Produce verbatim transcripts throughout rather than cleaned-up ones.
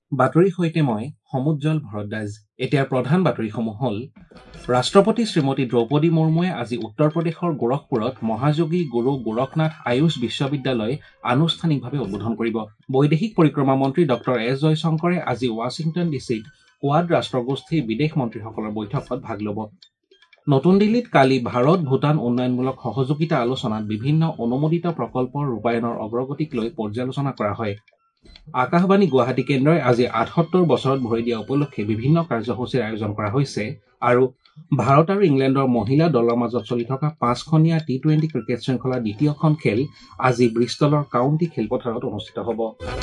বাতৰি সৈতে মই সমুজ্জ্বল ভৰদ্বাজ। এতিয়াৰ প্ৰধান বাতৰিসমূহ হ'ল ৰাষ্ট্ৰপতি শ্ৰীমতী দ্ৰৌপদী মুৰ্মুৱে আজি উত্তৰ প্ৰদেশৰ গোৰখপুৰত মহাযোগী গুৰু গোৰখনাথ আয়ুষ বিশ্ববিদ্যালয় আনুষ্ঠানিকভাৱে উদ্বোধন কৰিব। বৈদেশিক পৰিক্ৰমা মন্ত্ৰী ডক্টৰ এছ জয়শংকৰে আজি ৱাশ্বিংটন ডিচিত কোৱাড ৰাষ্ট্ৰগোষ্ঠীৰ বিদেশ মন্ত্ৰীসকলৰ বৈঠকত ভাগ ল'ব। নতুন দিল্লীত কালি ভাৰত ভূটান উন্নয়নমূলক সহযোগিতা আলোচনাত বিভিন্ন অনুমোদিত প্ৰকল্পৰ ৰূপায়ণৰ অগ্ৰগতিক লৈ পৰ্যালোচনা কৰা হয়। আকাশবাণী গুৱাহাটী কেন্দ্ৰই আজি আঠসত্তৰ বছৰত ভৰি দিয়া উপলক্ষে বিভিন্ন কাৰ্যসূচীৰ আয়োজন কৰা হৈছে আৰু ভাৰত আৰু ইংলেণ্ডৰ মহিলা দলৰ মাজত চলি থকা পাঁচখনীয়া টি টুৱেণ্টি ক্ৰিকেট শৃংখলাৰ দ্বিতীয়খন খেল আজি ব্ৰিষ্টলৰ কাউণ্টি খেলপথাৰত অনুষ্ঠিত হ'ব।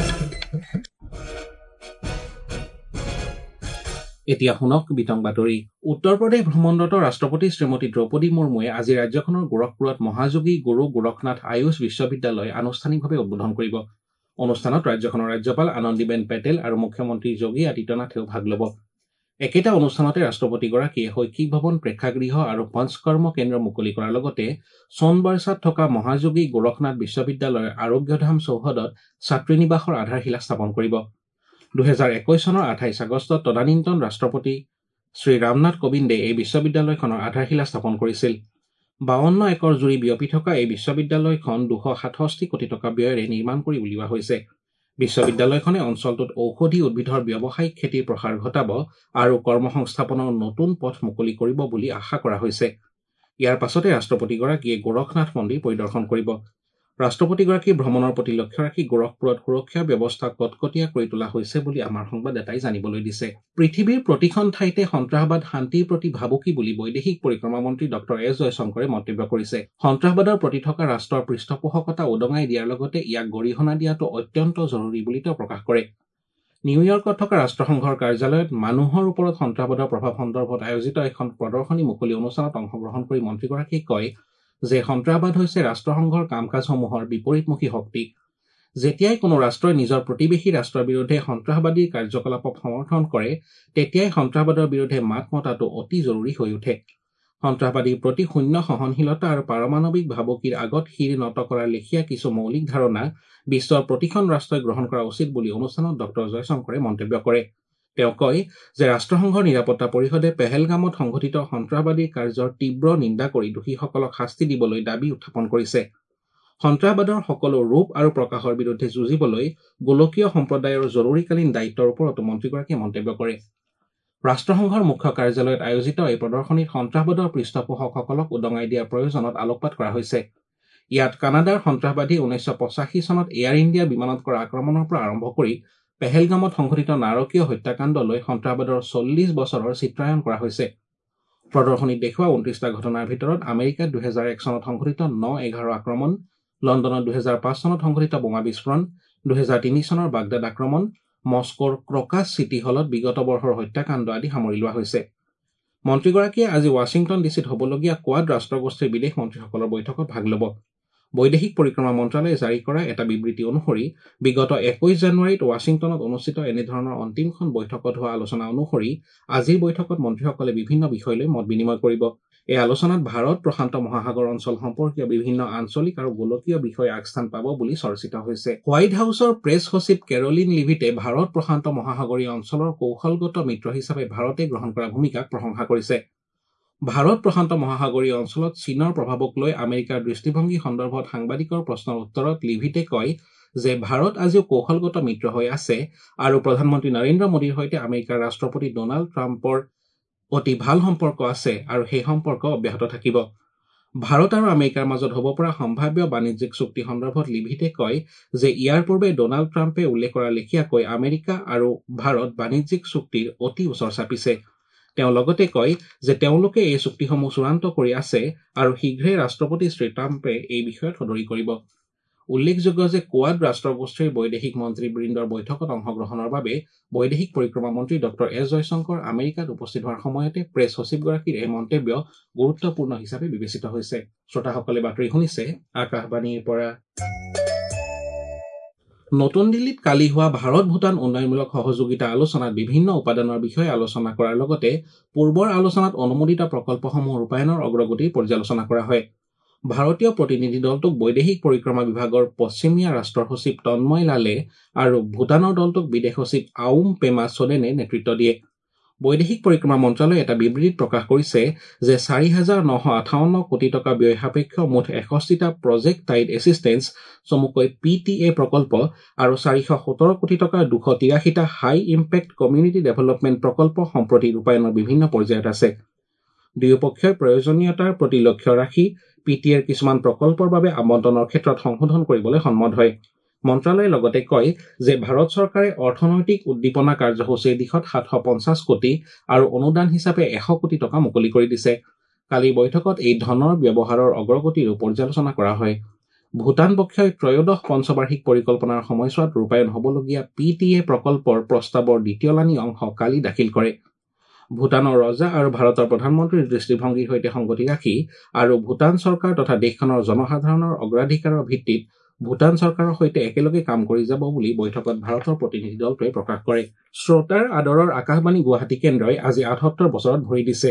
এতিয়া শুনক বিতং বাতৰি। উত্তৰ প্ৰদেশ ভ্ৰমণৰত ৰাষ্ট্ৰপতি শ্ৰীমতী দ্ৰৌপদী মুৰ্মুৱে আজি ৰাজ্যখনৰ গোৰখপুৰত মহাযোগী গুৰু গোৰখনাথ আয়ুষ বিশ্ববিদ্যালয় আনুষ্ঠানিকভাৱে উদ্বোধন কৰিব। অনুষ্ঠানত ৰাজ্যখনৰ ৰাজ্যপাল আনন্দীবেন পেটেল আৰু মুখ্যমন্ত্ৰী যোগী আদিত্যনাথেও ভাগ ল'ব। একেটা অনুষ্ঠানতে ৰাষ্ট্ৰপতিগৰাকীয়ে শৈক্ষিক ভৱন, প্ৰেক্ষাগৃহ আৰু পঞ্চকৰ্ম কেন্দ্ৰ মুকলি কৰাৰ লগতে সোণবৰছাত থকা মহাযোগী গোৰখনাথ বিশ্ববিদ্যালয়ৰ আৰোগ্যধাম চৌহদত ছাত্ৰীনিবাসৰ আধাৰশিলা স্থাপন কৰিব। দুহেজাৰ একৈশ চনৰ আঠাইছ আগষ্টত তদানীন্তন ৰাষ্ট্ৰপতি শ্ৰী ৰামনাথ কোবিন্দে এই বিশ্ববিদ্যালয়খনৰ আধাৰশিলা স্থাপন কৰিছিল। বাৱন্ন একৰ জুৰি বিয়পি থকা এই বিশ্ববিদ্যালয়খন দুশ সাতষষ্ঠি কোটি টকা ব্যয়েৰে নিৰ্মাণ কৰি উলিওৱা হৈছে। বিশ্ববিদ্যালয়খনে অঞ্চলটোত ঔষধি উদ্ভিদৰ ব্যৱসায়িক খেতিৰ প্ৰসাৰ ঘটাব আৰু কৰ্মসংস্থাপনৰ নতুন পথ মুকলি কৰিব বুলি আশা কৰা হৈছে। ইয়াৰ পাছতে ৰাষ্ট্ৰপতিগৰাকীয়ে গোৰখনাথ মন্দিৰ পৰিদৰ্শন কৰিব। ৰাষ্ট্ৰপতিগৰাকীৰ ভ্ৰমণৰ প্ৰতি লক্ষ্য ৰাখি গোৰখপুৰত সুৰক্ষা ব্যৱস্থা কটকটীয়া কৰি তোলা হৈছে বুলি আমাৰ সংবাদদাতাই জানিবলৈ দিছে। পৃথিৱীৰ প্ৰতিখন ঠাইতে সন্ত্ৰাসবাদ শান্তিৰ প্ৰতি ভাবুকি বুলি বৈদেশিক পৰিক্ৰমা মন্ত্ৰী ডক্টৰ এছ জয়শংকৰে মন্তব্য কৰিছে। সন্ত্ৰাসবাদৰ প্ৰতি থকা ৰাষ্ট্ৰৰ পৃষ্ঠপোষকতা উদঙাই দিয়াৰ লগতে ইয়াক গৰিহণা দিয়াটো অত্যন্ত জৰুৰী বুলি তেওঁ প্ৰকাশ কৰে। নিউয়ৰ্কত থকা ৰাষ্ট্ৰসংঘৰ কাৰ্যালয়ত মানুহৰ ওপৰত সন্ত্ৰাসবাদৰ প্ৰভাৱ সন্দৰ্ভত আয়োজিত এখন প্ৰদৰ্শনী মুকলি অনুষ্ঠানত অংশগ্ৰহণ কৰি মন্ত্ৰীগৰাকীয়ে কয় যে সন্ত্ৰাসবাদ হৈছে ৰাষ্ট্ৰসংঘৰ কাম কাজসমূহৰ বিপৰীতমুখী শক্তি। যেতিয়াই কোনো ৰাষ্ট্ৰই নিজৰ প্ৰতিবেশী ৰাষ্ট্ৰৰ বিৰুদ্ধে সন্ত্ৰাসবাদী কাৰ্যকলাপক সমৰ্থন কৰে তেতিয়াই সন্ত্ৰাসবাদৰ বিৰুদ্ধে মাত মতাটো অতি জৰুৰী হৈ উঠে। সন্ত্ৰাসবাদীৰ প্ৰতি শূন্য সহনশীলতা আৰু পাৰমাণৱিক ভাবুকিৰ আগত শিৰ নত কৰাৰ লেখীয়া কিছু মৌলিক ধাৰণা বিশ্বৰ প্ৰতিখন ৰাষ্ট্ৰই গ্ৰহণ কৰা উচিত বুলি অনুষ্ঠানত ডক্টৰ জয়শংকৰে মন্তব্য কৰে। তেওঁ কয় যে ৰাষ্ট্ৰসংঘৰ নিৰাপত্তা পৰিষদে পেহেলগামত সংঘটিত সন্ত্ৰাসবাদী কাৰ্যৰ তীব্ৰ নিন্দা কৰি দোষীসকলক শাস্তি দিবলৈ দাবী উত্থাপন কৰিছে। সন্ত্ৰাসবাদৰ সকলো ৰূপ আৰু প্ৰকাশৰ বিৰুদ্ধে যুঁজিবলৈ গোলকীয় সম্প্ৰদায়ৰ জৰুৰীকালীন দায়িত্বৰ ওপৰতো মন্ত্ৰীগৰাকীয়ে মন্তব্য কৰে। ৰাষ্ট্ৰসংঘৰ মুখ্য কাৰ্যালয়ত আয়োজিত এই প্ৰদৰ্শনীত সন্ত্ৰাসবাদৰ পৃষ্ঠপোষকসকলক উদঙাই দিয়াৰ প্ৰয়োজনত আলোকপাত কৰা হৈছে। ইয়াত কানাডাৰ সন্ত্ৰাসবাদী ঊনৈছশ পঁচাশী চনত এয়াৰ ইণ্ডিয়া বিমানত কৰা আক্ৰমণৰ পৰা আৰম্ভ কৰি পেহেলগামত সংঘটিত নাৰকীয় হত্যাকাণ্ডলৈ সন্ত্ৰাসবাদৰ চল্লিছ বছৰৰ চিত্ৰায়ন কৰা হৈছে। প্ৰদৰ্শনীত দেখুওৱা ঊনত্ৰিশটা ঘটনাৰ ভিতৰত আমেৰিকাত দুহেজাৰ এক চনত সংঘটিত ন এঘাৰ আক্ৰমণ, লণ্ডনত দুহেজাৰ পাঁচ চনত সংঘটিত বোমা বিস্ফোৰণ, দুহেজাৰ তিনি চনৰ বাগদাদ আক্ৰমণ, মস্কোৰ ক্ৰকাছ চিটি হলত বিগত বৰ্ষৰ হত্যাকাণ্ড আদি সামৰি লোৱা হৈছে। মন্ত্ৰীগৰাকীয়ে আজি ৱাশ্বিংটন ডিচিত হ'বলগীয়া কোৱাড ৰাষ্ট্ৰগোষ্ঠীৰ বিদেশ মন্ত্ৰীসকলৰ বৈঠকত ভাগ ল'ব। বৈদেশিক পৰিক্ৰমা মন্ত্ৰালয়ে জাৰি কৰা এটা বিবৃতি অনুসৰি বিগত একৈশ জানুৱাৰীত ৱাশ্বিংটনত অনুষ্ঠিত এনেধৰণৰ অন্তিমখন বৈঠকত হোৱা আলোচনা অনুসৰি আজিৰ বৈঠকত মন্ত্ৰীসকলে বিভিন্ন বিষয় লৈ মত বিনিময় কৰিব। এই আলোচনাত ভাৰত প্ৰশান্ত মহাসাগৰ অঞ্চল সম্পৰ্কীয় বিভিন্ন আঞ্চলিক আৰু গোলকীয় বিষয় আগস্থান পাব বুলি চৰ্চিত হৈছে। হোৱাইট হাউচৰ প্ৰেছ সচিব কেৰলিন লিভিটে ভাৰত প্ৰশান্ত মহাসাগৰীয় অঞ্চলৰ কৌশলগত মিত্ৰ হিচাপে ভাৰতে গ্ৰহণ কৰা ভূমিকাক প্ৰশংসা কৰিছে। ভাৰত প্ৰশান্ত মহাসাগৰীয় অঞ্চলত চীনৰ প্ৰভাৱক লৈ আমেৰিকাৰ দৃষ্টিভংগী সন্দৰ্ভত সাংবাদিকৰ প্ৰশ্নৰ উত্তৰত লিভিটে কয় যে ভাৰত আজিও কৌশলগত মিত্ৰ হৈ আছে আৰু প্ৰধানমন্ত্ৰী নৰেন্দ্ৰ মোদীৰ সৈতে আমেৰিকাৰ ৰাষ্ট্ৰপতি ডনাল্ড ট্ৰাম্পৰ অতি ভাল সম্পৰ্ক আছে আৰু সেই সম্পৰ্ক অব্যাহত থাকিব। ভাৰত আৰু আমেৰিকাৰ মাজত হ'ব পৰা সম্ভাৱ্য বাণিজ্যিক চুক্তি সন্দৰ্ভত লিভিটে কয় যে ইয়াৰ পূৰ্বে ডনাল্ড ট্ৰাম্পে উল্লেখ কৰা লেখীয়াকৈ আমেৰিকা আৰু ভাৰত বাণিজ্যিক চুক্তিৰ অতি ওচৰ চাপিছে। তেওঁ লগতে কয় যে তেওঁলোকে এই চুক্তিসমূহ চূড়ান্ত কৰি আছে আৰু শীঘ্ৰেই ৰাষ্ট্ৰপতি শ্ৰী ট্ৰাম্পে এই বিষয়ত সদৰি কৰিব। উল্লেখযোগ্য যে কোৱাড ৰাষ্ট্ৰগোষ্ঠীৰ বৈদেশিক মন্ত্ৰীবৃন্দৰ বৈঠকত অংশগ্ৰহণৰ বাবে বৈদেশিক পৰিক্ৰমা মন্ত্ৰী ডক্টৰ এছ জয়শংকৰ আমেৰিকাত উপস্থিত হোৱাৰ সময়তে প্ৰেছ সচিবগৰাকীৰ এই মন্তব্য গুৰুত্বপূৰ্ণ হিচাপে বিবেচিত হৈছে। শ্ৰোতাসকলে বাতৰি শুনিছে আকাশবাণীৰ পৰা। নতুন দিল্লীত কালি হোৱা ভাৰত ভূটান উন্নয়নমূলক সহযোগিতা আলোচনাত বিভিন্ন উপাদানৰ বিষয়ে আলোচনা কৰাৰ লগতে পূৰ্বৰ আলোচনাত অনুমোদিত প্ৰকল্পসমূহ ৰূপায়ণৰ অগ্ৰগতিৰ পৰ্যালোচনা কৰা হয়। ভাৰতীয় প্ৰতিনিধি দলটোক বৈদেশিক পৰিক্ৰমা বিভাগৰ পশ্চিমীয়া ৰাষ্ট্ৰৰ সচিব তন্ময় লালে আৰু ভূটানৰ দলটোক বিদেশ সচিব আউম পেমা সোৰেনে নেতৃত্ব দিয়ে। বৈদেশিক পৰিক্ৰমা মন্ত্ৰালয়ে এটা বিবৃতিত প্ৰকাশ কৰিছে যে চাৰি হাজাৰ নশ আঠাৱন্ন কোটি টকা ব্যয় সাপেক্ষ মুঠ এষষ্ঠিটা প্ৰজেক্ট টাইড এছিষ্টেন্স চমুকৈ পি টি এ প্ৰকল্প আৰু চাৰিশ সোতৰ কোটি টকাৰ দুশ তিৰাশীটা হাই ইম্পেক্ট কমিউনিটি ডেভেলপমেণ্ট প্ৰকল্প সম্প্ৰতি ৰূপায়ণৰ বিভিন্ন পৰ্যায়ত আছে। দুয়োপক্ষই প্ৰয়োজনীয়তাৰ প্ৰতি লক্ষ্য ৰাখি পি টি এৰ কিছুমান প্ৰকল্পৰ বাবে আবণ্টনৰ ক্ষেত্ৰত সংশোধন কৰিবলৈ সন্মত হয়। মন্ত্ৰালয়ে লগতে কয় যে ভাৰত চৰকাৰে অৰ্থনৈতিক উদ্দীপনা কাৰ্যসূচীৰ দিশত সাতশ পঞ্চাছ কোটি আৰু অনুদান হিচাপে এশ কোটি টকা মুকলি কৰি দিছে। কালিৰ বৈঠকত এই ধনৰ ব্যৱহাৰৰ অগ্ৰগতিৰো পৰ্যালোচনা কৰা হয়। ভূটান পক্ষই ত্ৰয়োদশ পঞ্চবাৰ্ষিক পৰিকল্পনাৰ সময়ছোৱাত ৰূপায়ণ হ'বলগীয়া পি টি এ প্ৰকল্পৰ প্ৰস্তাৱৰ দ্বিতীয়লানি অংশ কালি দাখিল কৰে। ভূটানৰ ৰজা আৰু ভাৰতৰ প্ৰধানমন্ত্ৰীৰ দৃষ্টিভংগীৰ সৈতে সংগতি ৰাখি আৰু ভূটান চৰকাৰ তথা দেশখনৰ জনসাধাৰণৰ অগ্ৰাধিকাৰৰ ভিত্তিত ভূটান চৰকাৰৰ সৈতে একেলগে কাম কৰি যাব বুলি বৈঠকত ভাৰতৰ প্ৰতিনিধি দলটোৱে প্ৰকাশ কৰে। শ্ৰোতাৰ আদৰৰ আকাশবাণী গুৱাহাটী কেন্দ্ৰই আজি আঠসত্তৰ বছৰত ভৰি দিছে।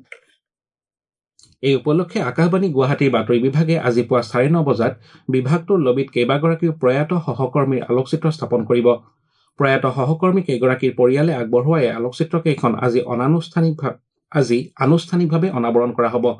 এই উপলক্ষে আকাশবাণী গুৱাহাটীৰ বাতৰি বিভাগে আজি পুৱা চাৰে ন বজাত বিভাগটোৰ লবিত কেইবাগৰাকীও প্ৰয়াত সহকৰ্মীৰ আলোকচিত্ৰ স্থাপন কৰিব। প্ৰয়াত সহকৰ্মী কেইগৰাকীৰ পৰিয়ালে আগবঢ়োৱা এই আলোকচিত্ৰকেইখন আজি অনানুষ্ঠানিকভাৱে আজি আনুষ্ঠানিকভাৱে অনাবৰণ কৰা হ'ব।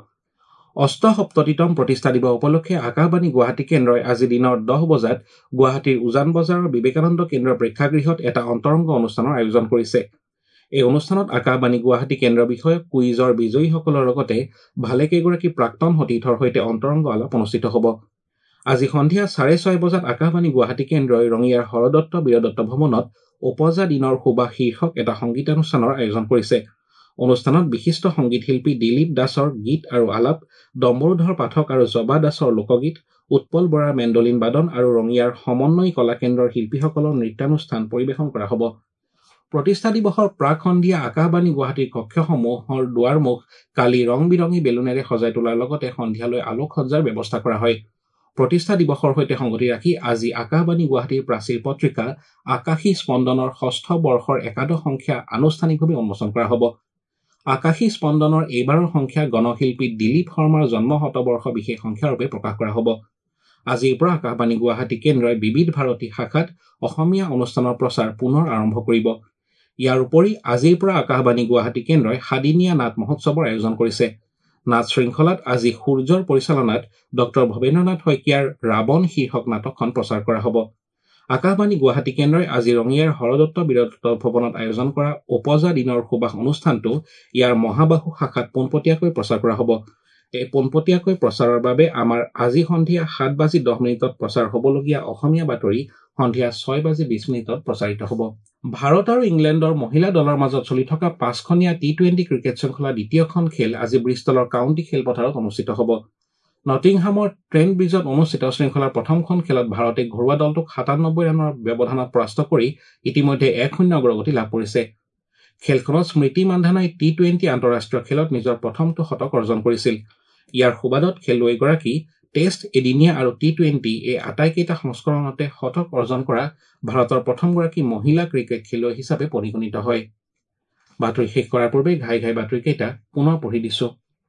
অষ্টসপ্ততিতম প্ৰতিষ্ঠা দিৱস উপলক্ষে আকাশবাণী গুৱাহাটী কেন্দ্ৰই আজি দিনৰ দহ বজাত গুৱাহাটীৰ উজান বজাৰৰ বিবেকানন্দ কেন্দ্ৰৰ প্ৰেক্ষাগৃহত এটা অন্তৰংগ অনুষ্ঠানৰ আয়োজন কৰিছে। এই অনুষ্ঠানত আকাশবাণী গুৱাহাটী কেন্দ্ৰ বিষয়ক কুইজৰ বিজয়ীসকলৰ লগতে ভালেকেইগৰাকী প্ৰাক্তন সতীৰ্থৰ সৈতে অন্তৰংগ আলাপ অনুষ্ঠিত হ'ব। আজি সন্ধিয়া চাৰে ছয় বজাত আকাশবাণী গুৱাহাটী কেন্দ্ৰই ৰঙিয়াৰ হৰদত্ত বীৰদত্ত ভৱনত উপজা দিনৰ সুবাস শীৰ্ষক এটা সংগীতানুষ্ঠানৰ আয়োজন কৰিছে। অনুষ্ঠানত বিশিষ্ট সংগীত শিল্পী দিলীপ দাসৰ গীত আৰু আলাপ, ডম্বৰুধৰ পাঠক আৰু জবা দাসৰ লোকগীত, উৎপল বৰাৰ মেণ্ডলিন বাদন আৰু ৰঙিয়াৰ সমন্বয় কলা কেন্দ্ৰৰ শিল্পীসকলৰ নৃত্যানুষ্ঠান পৰিৱেশন কৰা হ'ব। প্ৰতিষ্ঠা দিৱসৰ প্ৰাক সন্ধিয়া আকাশবাণী গুৱাহাটীৰ কক্ষসমূহৰ দুৱাৰমুখ কালি ৰং বিৰঙী বেলুনেৰে সজাই তোলাৰ লগতে সন্ধিয়ালৈ আলোকসজ্জাৰ ব্যৱস্থা কৰা হয়। প্ৰতিষ্ঠা দিৱসৰ সৈতে সংগতি ৰাখি আজি আকাশবাণী গুৱাহাটীৰ প্ৰাচীৰ পত্ৰিকা আকাশী স্পন্দনৰ ষষ্ঠ বৰ্ষৰ একাদশ সংখ্যা আনুষ্ঠানিকভাৱে উন্মোচন কৰা হ'ব। আকাশী স্পন্দনৰ এইবাৰৰ সংখ্যা গণশিল্পী দিলীপ শৰ্মাৰ জন্ম শতবৰ্ষ বিশেষ সংখ্যাৰূপে প্ৰকাশ কৰা হ'ব। আজিৰ পৰা আকাশবাণী গুৱাহাটী কেন্দ্ৰই বিবিধ ভাৰতী শাখাত অসমীয়া অনুষ্ঠানৰ প্ৰচাৰ পুনৰ আৰম্ভ কৰিব। ইয়াৰ উপৰি আজিৰ পৰা আকাশবাণী গুৱাহাটী কেন্দ্ৰই সাদিনীয়া নাট মহোৎসৱৰ আয়োজন কৰিছে। নাট শৃংখলাত আজি সূৰ্যৰ পৰিচালনাত ডক্টৰ ভৱেন্দ্ৰনাথ শইকীয়াৰ ৰাৱণ শীৰ্ষক নাটকখন প্ৰচাৰ কৰা হ'ব। আকাশবাণী গুৱাহাটী কেন্দ্ৰই আজি ৰঙিয়াৰ হৰদত্ত বীৰদত্ত ভৱনত আয়োজন কৰা উপজা দিনৰ সুবাস অনুষ্ঠানটো ইয়াৰ মহাবাহু শাখাত পোনপটীয়াকৈ প্ৰচাৰ কৰা হ'ব। এই পোনপটীয়াকৈ প্ৰচাৰৰ বাবে আমাৰ আজি সন্ধিয়া সাত বাজি দহ মিনিটত প্ৰচাৰ হ'বলগীয়া অসমীয়া বাতৰি সন্ধিয়া ছয় বাজি বিশ মিনিটত প্ৰচাৰিত হ'ব। ভাৰত আৰু ইংলেণ্ডৰ মহিলা দলৰ মাজত চলি থকা পাঁচখনীয়া টি টুৱেণ্টি ক্ৰিকেট শৃংখলাৰ দ্বিতীয়খন খেল আজি ব্ৰিষ্টলৰ কাউণ্টি খেলপথাৰত অনুষ্ঠিত হ'ব। নটিংহামৰ ট্ৰেণ্ট ব্ৰিজত অনুষ্ঠিত শৃংখলাৰ প্ৰথমখন খেলত ভাৰতে ঘৰুৱা দলটোক সাতানব্বৈ ৰানৰ ব্যৱধানত পৰাস্ত কৰি ইতিমধ্যে এক শূন্য অগ্ৰগতি লাভ কৰিছে। খেলখনত স্মৃতি মান্ধানাই টি টুৱেণ্টি আন্তঃৰাষ্ট্ৰীয় খেলত নিজৰ প্ৰথমটো শতক অৰ্জন কৰিছিল। ইয়াৰ সুবাদত খেলুৱৈগৰাকী টেষ্ট, এদিনীয়া আৰু টি টুৱেণ্টি এই আটাইকেইটা সংস্কৰণতে শতক অৰ্জন কৰা ভাৰতৰ প্ৰথমগৰাকী মহিলা ক্ৰিকেট খেলুৱৈ হিচাপে পৰিগণিত হয়। বাতৰি শেষ কৰাৰ পূৰ্বে ঘাই ঘাই বাতৰিকেইটা পুনৰ পঢ়ি দিছো।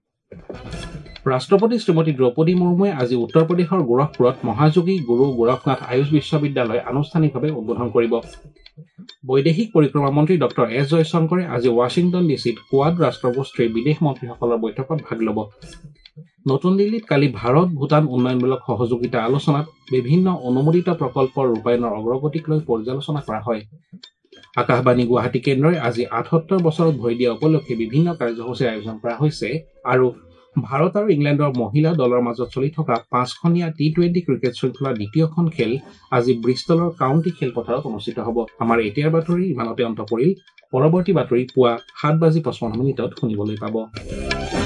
ৰাষ্ট্ৰপতি শ্ৰীমতী দ্ৰৌপদী মুৰ্মুৱে আজি উত্তৰ প্ৰদেশৰ গোৰখপুৰত মহাযোগী গুৰু গোৰখনাথ আয়ুষ বিশ্ববিদ্যালয় আনুষ্ঠানিকভাৱে উদ্বোধন কৰিব। বৈদেশিক পৰিক্ৰমা মন্ত্ৰী ডক্টৰ এছ জয়শংকৰে আজি ৱাশ্বিংটন ডিচিত কোৱাড ৰাষ্ট্ৰগোষ্ঠীৰ বিদেশ মন্ত্ৰীসকলৰ বৈঠকত ভাগ ল'ব। নতুন দিল্লীত কালি ভাৰত ভূটান উন্নয়নমূলক সহযোগিতা আলোচনাত বিভিন্ন অনুমোদিত প্ৰকল্পৰ ৰূপায়ণৰ অগ্ৰগতিক লৈ পৰ্যালোচনা কৰা হয়। আকাশবাণী গুৱাহাটী কেন্দ্ৰই আজি আঠসত্তৰ বছৰত ভৰি দিয়া উপলক্ষে বিভিন্ন কাৰ্যসূচীৰ আয়োজন কৰা হৈছে আৰু ভাৰত আৰু ইংলেণ্ডৰ মহিলা দলৰ মাজত চলি থকা পাঁচখনীয়া টি টুৱেণ্টি ক্ৰিকেট শৃংখলাৰ দ্বিতীয়খন খেল আজি ব্ৰিষ্টলৰ কাউণ্টি খেলপথাৰত অনুষ্ঠিত হ'ব। আমাৰ এতিয়াৰ বাতৰি ইমানতে অন্ত পৰিল। পৰৱৰ্তী বাতৰি পুৱা সাত বাজি পঁচপন্ন মিনিটত শুনিবলৈ পাব।